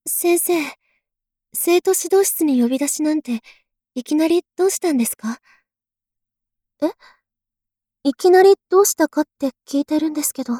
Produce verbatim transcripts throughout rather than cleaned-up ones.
先生、生徒指導室に呼び出しなんて、いきなりどうしたんですか？え？いきなりどうしたかって聞いてるんですけど。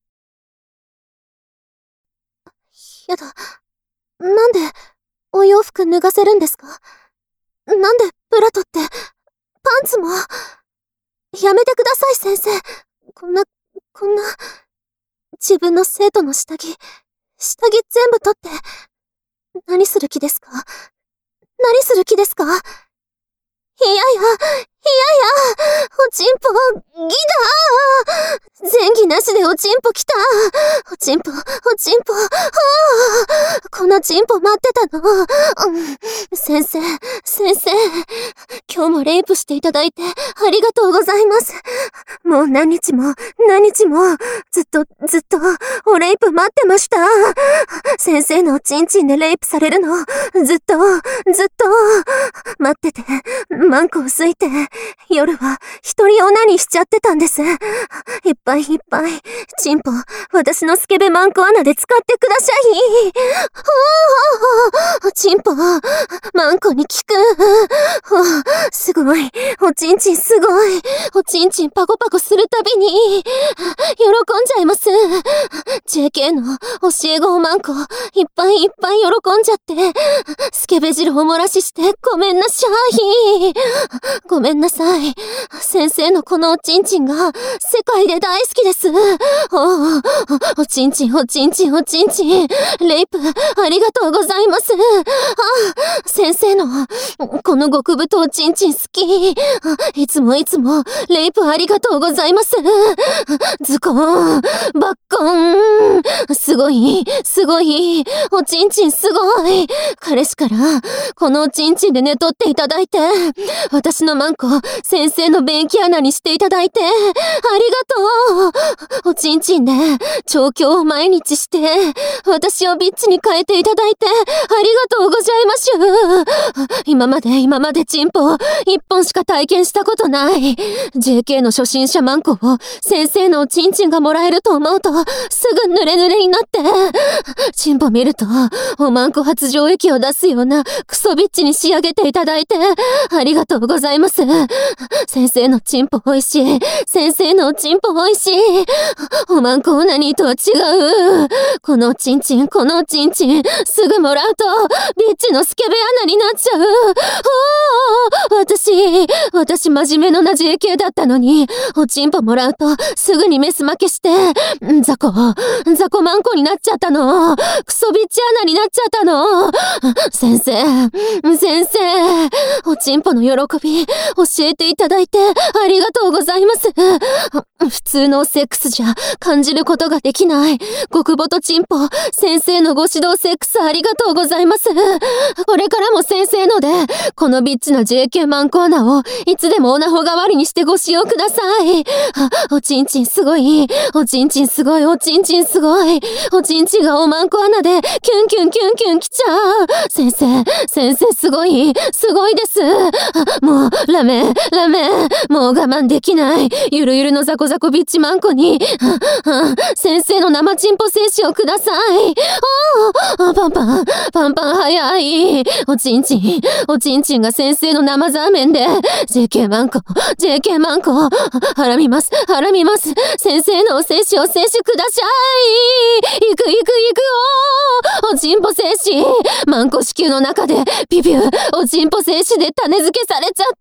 やだ。なんで、お洋服脱がせるんですか？なんで、ブラトって、パンツも。やめてください、先生。こんな、こんな、自分の生徒の下着、下着全部取って、何する気ですか？何する気ですか？いやいや、いやいや、おちんぽ、ギだー。前儀なしでおちんぽ来た。おちんぽ、おちんぽ、はあ、このちんぽ待ってたの。うん、先生、先生、今日もレイプしていただいてありがとうございます。もう何日も、何日も、ずっと、ずっと、おレイプ待ってました。先生のおちんちんでレイプされるの、ずっと、ずっと、待ってて、マンコをすいて、夜は一人オナニーしちゃってたんです。いっぱいいっぱい、チンポ、私のスケベマンコ穴で使ってください。おー、チンポ、マンコに効く。おすごい、おちんちんすごい。おちんちんパコパコするたびに、喜んじゃいます。ジェーケー の教え子マンコ、いっぱいいっぱい喜んじゃって、スケベ汁おもらししてごめんなさい。ごめんなさい。先生のこのおちんちんが世界で大好きです。おお、おちんちん、おちんちん、おちんちん。レイプ、ありがとうございます。あ、先生のこの極太おちんちん好き。いつもいつもレイプありがとうございます。ズコーン、バッコーン。すごい、すごい。おちんちんすごい。彼氏からこのおちんちんで寝取っていただいて、私のマンコ、先生の便器穴にしていただいて、ありがとう。おちんちんで調教を毎日して、私をビッチに変えていただいて、ありがとうございましゅ。今まで今までチンポ一本しか体験したことない。ジェーケー の初心者マンコを先生のおちんちんがもらえると思うと、すぐ濡れ濡れになって、チンポ見ると、おまんこ発情液を出すようなクソビッチに仕上げていただいて、ありがとうございます。先生のチンポ美味しい。先生のおちんぽ美味しい。おまんこオナニーとは違う。このおちんちん、このおちんちん、すぐもらうと、ビッチのスケベ穴になっちゃう。ああ、私、私真面目のな ジェーケー だったのに、おちんぽもらうと、すぐにメス負けして、ザコ、ザコマンコになっちゃったの。クソビッチ穴になっちゃったの。先生、先生、おちんぽの喜び、教えていただいてありがとうございます。普通のセックスじゃ感じることができない。極太チンポ、先生のご指導セックスありがとうございます。これからも先生ので、このビッチな ジェーケー マンコアナをいつでもオナホ代わりにしてご使用ください。おちんちんすごい。おちんちんすごい。おちんちんすごい。おちんちんがおまんこ穴でキュンキュンキュンキュン来ちゃう。先生、先生すごい。すごいです。もう、ラメ、ラメ。もう我慢できない。ゆるゆるのザコザコビッチマンコに、先生の生チンポ精子をください。おー、パンパン、パンパン早い。おちんちん、おちんちんが先生の生ザーメンで、ジェーケー マンコ、ジェーケー マンコ、はらみます、はらみます。先生のお精子を摂取ください。いくいくいくおー、おちんぽ精子、マンコ子宮の中で、ピピュ、おちんぽ精子で種付けされちゃった。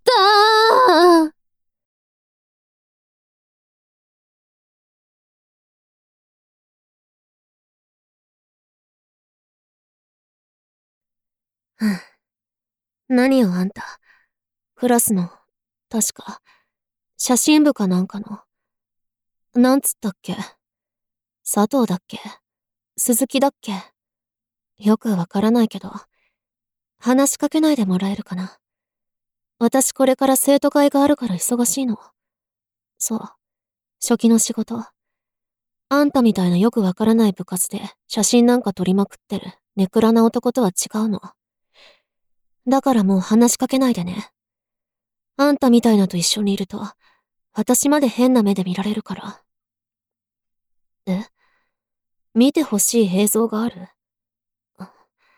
何よあんた。クラスの、確か、写真部かなんかの。なんつったっけ？佐藤だっけ？鈴木だっけ？よくわからないけど、話しかけないでもらえるかな。私これから生徒会があるから忙しいの。そう、初期の仕事。あんたみたいなよくわからない部活で写真なんか撮りまくってるネクラな男とは違うの。だからもう話しかけないでね。あんたみたいなと一緒にいると、私まで変な目で見られるから。え？見てほしい映像がある？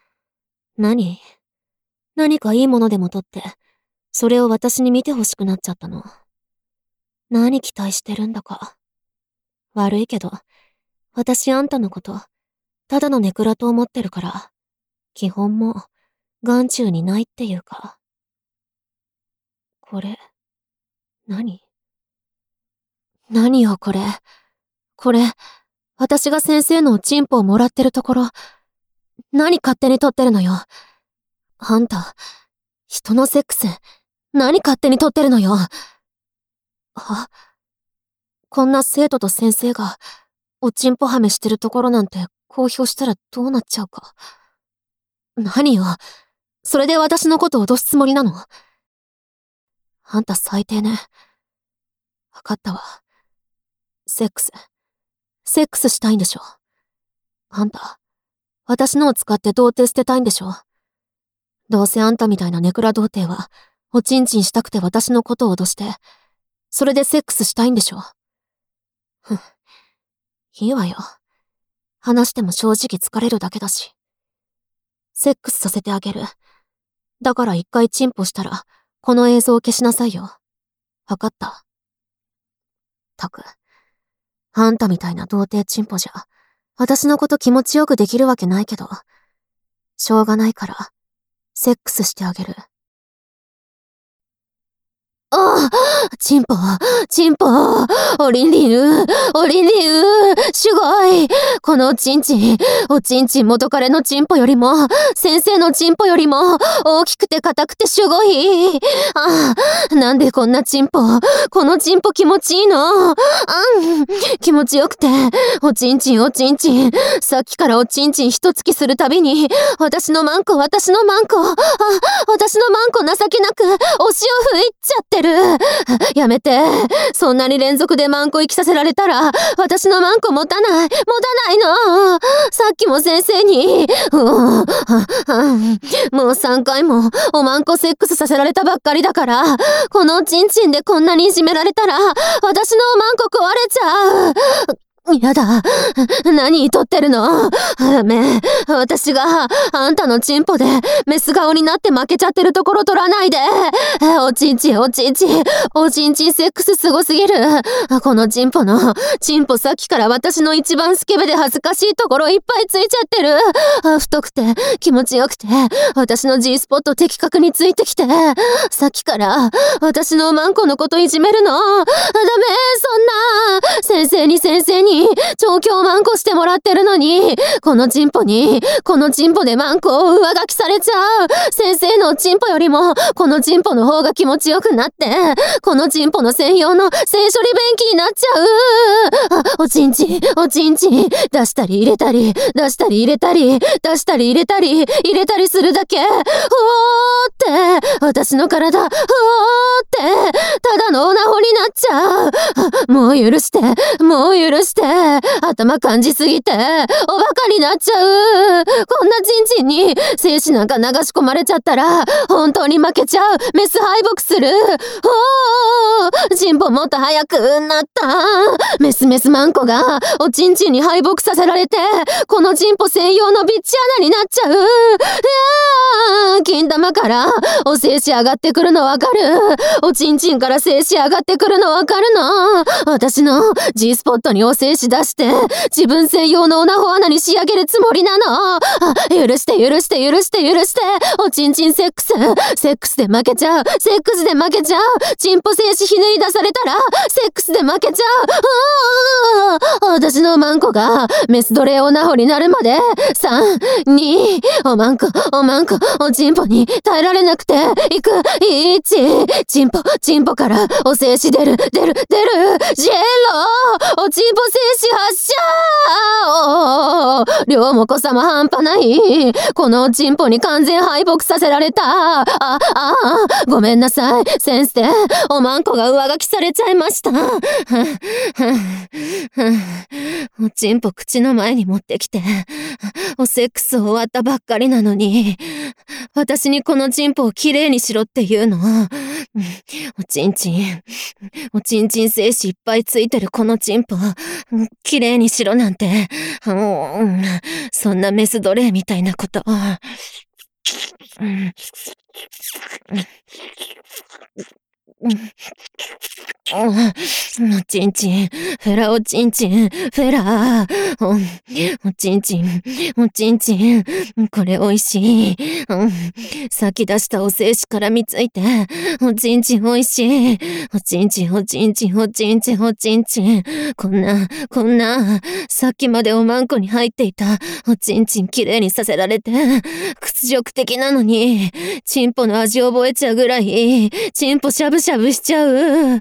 何何かいいものでも取って、それを私に見てほしくなっちゃったの。何期待してるんだか。悪いけど、私あんたのこと、ただのネクラと思ってるから、基本も、眼中にないっていうか。これ、何何よこれ。これ、私が先生のおチンポをもらってるところ、何勝手に撮ってるのよ。あんた、人のセックス、何勝手に撮ってるのよ。あ、こんな生徒と先生が、おちんぽはめしてるところなんて公表したらどうなっちゃうか。何よ。それで私のことを脅すつもりなの？あんた最低ね。わかったわ。セックス。セックスしたいんでしょ。あんた、私のを使って童貞捨てたいんでしょ。どうせあんたみたいなネクラ童貞は、おちんちんしたくて私のことを脅して、それでセックスしたいんでしょ。ふん。いいわよ。話しても正直疲れるだけだし。セックスさせてあげる。だから一回チンポしたら、この映像を消しなさいよ。わかった？たく。あんたみたいな童貞チンポじゃ、私のこと気持ちよくできるわけないけど、しょうがないから、セックスしてあげる。ああ、チンポ、チンポ、おりんりんう、おりんりんう、すごい。このおちんちん、おちんちん元彼のチンポよりも、先生のチンポよりも、大きくて硬くてすごい。ああ、なんでこんなチンポ、このチンポ気持ちいいの？あん、気持ちよくて、おちんちんおちんちん、さっきからおちんちん一突きするたびに、私のマンコ、私のマンコ、あ、私のマンコ情けなく、お塩吹いちゃって。やめて。そんなに連続でマンコ生きさせられたら、私のマンコ持たない。持たないの。さっきも先生に、うもうさんかいもおマンコセックスさせられたばっかりだから、このおちんちんでこんなにいじめられたら、私のマンコ壊れちゃう。やだ。何撮ってるの？ダメ。私があんたのチンポでメス顔になって負けちゃってるところ撮らないで。おちんちんおちんちん。おちんちんセックスすごすぎる。このチンポの、チンポさっきから私の一番スケベで恥ずかしいところいっぱいついちゃってる。太くて気持ちよくて、私の G スポット的確についてきて、さっきから私のマンコのこといじめるの。ダメ、そんな。先生に先生に調教マンコしてもらってるのに、このチンポに、このチンポでマンコを上書きされちゃう。先生のチンポよりも、このチンポの方が気持ちよくなって、このチンポの専用の性処理便器になっちゃう。あ、おちんちん、おちんちん、出したり入れたり、出したり入れたり、出したり入れたり、入れたりするだけ。ふおーって、私の体、ふおーって、ただのオナホになっちゃう。もう許して、もう許して、頭感じすぎて、おバカになっちゃう。こんなチンチンに精子なんか流し込まれちゃったら、本当に負けちゃう。メス敗北する。おー、チンポもっと早くなった。メスメスマンコがおチンチンに敗北させられて、このチンポ専用のビッチ穴になっちゃう。いやー、金玉からお精子上がってくるのわかる？おちんちんから精子上がってくるのわかるの？私の G スポットにお精子出して、自分専用のオナホ穴に仕上げるつもりなの。あ、許して許して許して許して。おちんちんセックス。セックスで負けちゃう。セックスで負けちゃう。チンポ精子ひねり出されたら、セックスで負けちゃう。あ、私のマンコがメス奴隷オナホになるまで、さん、に、おマンコ、おマンコ、おチンポに耐えられなくて、いく、いち、チンポ、チンポからお精子出る、出る、出る、ジェロおちんぽ精子発射おー、両もこさま半端ない。このおちんぽに完全敗北させられた。あ、あ、あ、ごめんなさい。先生、おまんこが上書きされちゃいました。おちんぽ口の前に持ってきて、おセックス終わったばっかりなのに、私にこのチンポをきれいにしろって言うの。おちんちん、おちんちん精子いっぱいついてるこのチンポ、きれいにしろなんて、うん、そんなメス奴隷みたいなこと。 うんおちんちん、フェラおちんちん、フェラお、おちんちん、おちんちん、これおいしい。うん、先出したお精子からみついて、おちんちんおいしい。おちんちん、おちんちん、おちんちん、おちんちん。こんな、こんな、さっきまでおまんこに入っていた、おちんちんきれいにさせられて、屈辱的なのに、チンポの味覚えちゃうぐらい、チンポしゃぶしゃぶしちゃう。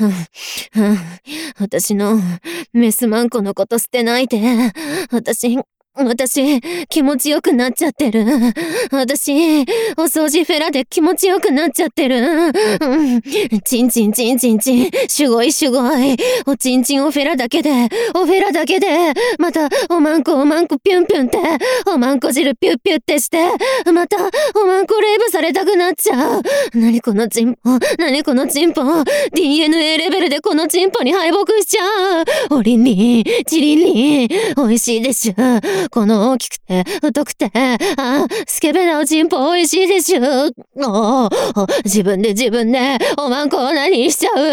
私のメスマンコのこと捨てないで。私、私、気持ちよくなっちゃってる。私、お掃除フェラで気持ちよくなっちゃってる。うん、チンチンチンチンチン、すごいすごい。おちんちんおフェラだけで、おフェラだけで、また、おまんこおまんこピュンピュンって、おまんこ汁ピュッピュってして、また、おまんこレイブされたくなっちゃう。なにこのチンポ、なにこのチンポ、ディーエヌエー レベルでこのチンポに敗北しちゃう。おりんりん、ちりんりん、美味しいでしゅ。この大きくて、太くて、あ、スケベなおちんぽ美味しいでしゅ。お自分で自分で、おまんこを何しちゃう。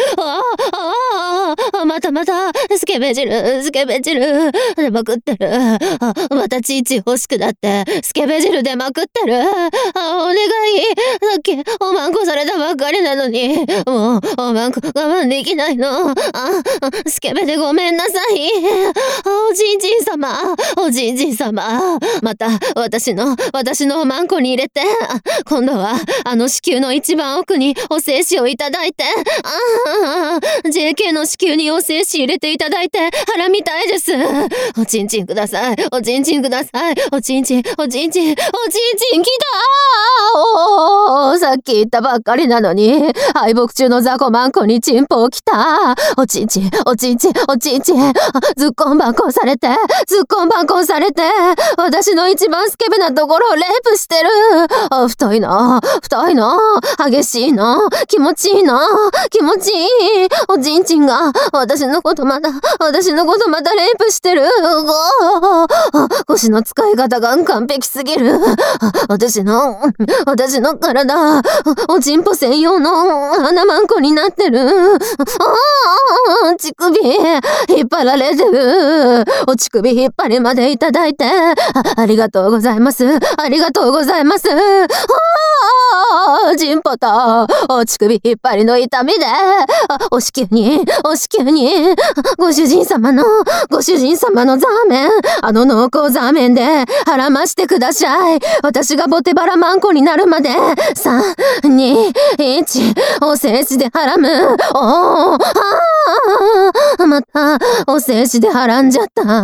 おおまたまた、スケベ汁、スケベ汁、出まくってる。あまたちいち欲しくなって、スケベ汁出まくってる。あお願い。さっき、おまんこされたばっかりなのに、もう、おまんこ我慢できないの。あ、スケベでごめんなさい。おじいじん様、おじいじん様。また、私の、私のおまんこに入れて、今度は、あの子宮の一番奥にお精子をいただいて、ああ、ジェーケー の子宮にお精子入れていただいて、腹みたいです。おちんちんください。おちんちんください。おちんちん、おちんちん、おちんちんきたーおーさっき言ったばっかりなのに、敗北中の雑魚マンコにチンポをきた。おちんちん、おちんちん、おちんちん。ずっこんばんこんされて、ずっこんばんこんされて、私の一番スケベなところをレイプしてる。あ、太いな、太いな、激しいな、気持ちいいな、気持ちいい。おちんちんが、私のことまだ、私のことまたレイプしてる。腰の使い方が完璧すぎる。私の、私の体、おちんぽ専用の穴マンコになってる。ああ、乳首、引っ張られてる。お乳首引っ張りまでいただいて、あ、ありがとうございます。ありがとうございます。ああ、チンポと、お乳首引っ張りの痛みで、お子宮に、お子宮に、ご主人様の、ご主人様のザーメン、あの濃厚ザーメンで、腹ましてください。私がボテバラマンコになるまで、さん、に、いち、お精子ではらむ。おー、あー、また、お精子ではらんじゃった。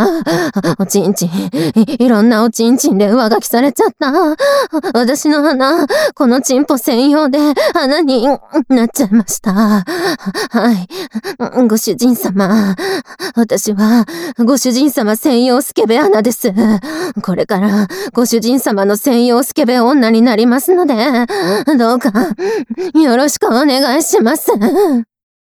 おちんちん、い、いろんなおちんちんで上書きされちゃった。私の鼻、このチンポ専用で穴になっちゃいました。はい。ご主人様、私は、ご主人様専用スケベ穴です。これから、ご主人様の専用スケベ女になりますので、どうか、よろしくお願いします。